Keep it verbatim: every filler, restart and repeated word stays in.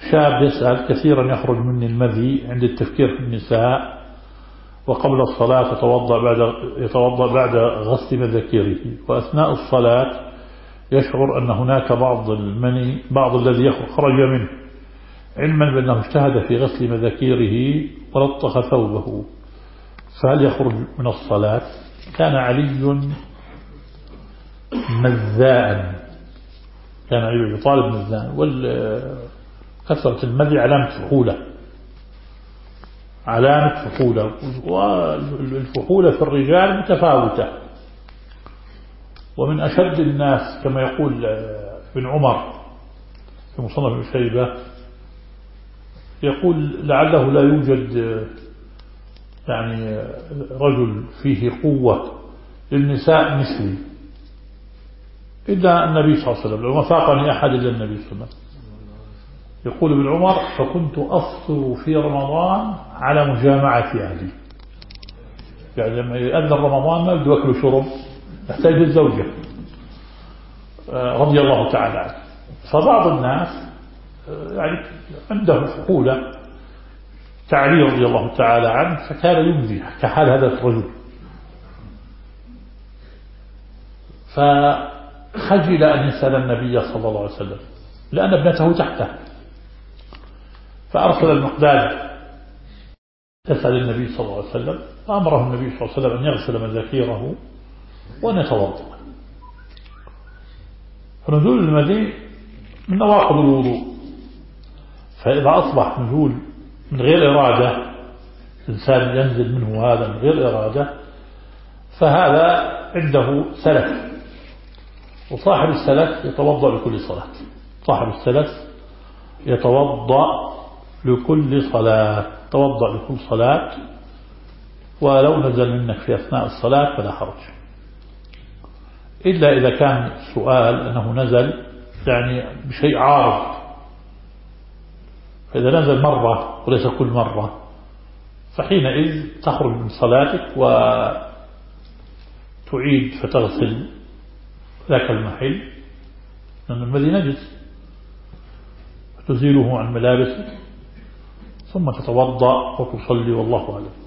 شاب يسأل: كثيرا يخرج مني المذي عند التفكير في النساء، وقبل الصلاة يتوضأ بعد يتوضأ بعد غسل مذاكيره، وأثناء الصلاة يشعر أن هناك بعض المني بعض الذي خرج منه، علما بأنه اجتهد في غسل مذاكيره ولطخ ثوبه، فهل يخرج من الصلاة؟ كان علي مذاء، كان علي يطالب مذاء، وكثرة المذي علامة فحولة، علامة فحولة، والفحولة في الرجال متفاوتة. ومن أشد الناس كما يقول ابن عمر في مصنف ابن شيبة، يقول: لعله لا يوجد يعني رجل فيه قوة للنساء مثلي إلا النبي صلى الله عليه وسلم، لو ما فاقني أحد إلا النبي صلى الله عليه وسلم. يقول ابن عمر: فكنت أفطر في رمضان على مجامعة أهلي، يعني لما يأذن رمضان ما بده أكل وشرب، يحتاج الزوجة رضي الله تعالى عنه. فبعض الناس يعني عنده فحولة كعلي رضي الله تعالى عنه، فكان يمزي كحال هذا الرجل، فخجل أن يسأل النبي صلى الله عليه وسلم لأن ابنته تحته، فأرسل المقداد يسأل النبي صلى الله عليه وسلم، فأمره النبي صلى الله عليه وسلم أن يغسل مذاكيره وأن يتوضأ. فنزول المذي من نواقض الوضوء، فإذا أصبح نزول من غير إرادة، إنسان ينزل منه هذا من غير إرادة، فهذا عنده سلف، وصاحب السلف يتوضأ لكل صلاة، صاحب السلف يتوضأ لكل صلاة، توضأ لكل صلاة، ولو نزل منك في أثناء الصلاة فلا حرج، إلا إذا كان السؤال أنه نزل يعني بشيء عارض، فإذا نزل مرة وليس كل مرة فحينئذ تخرج من صلاتك وتعيد فتغسل ذاك المحل، لأن المذي نجس، فتزيله عن ملابسك ثم تتوضأ وتصلي، والله أعلم.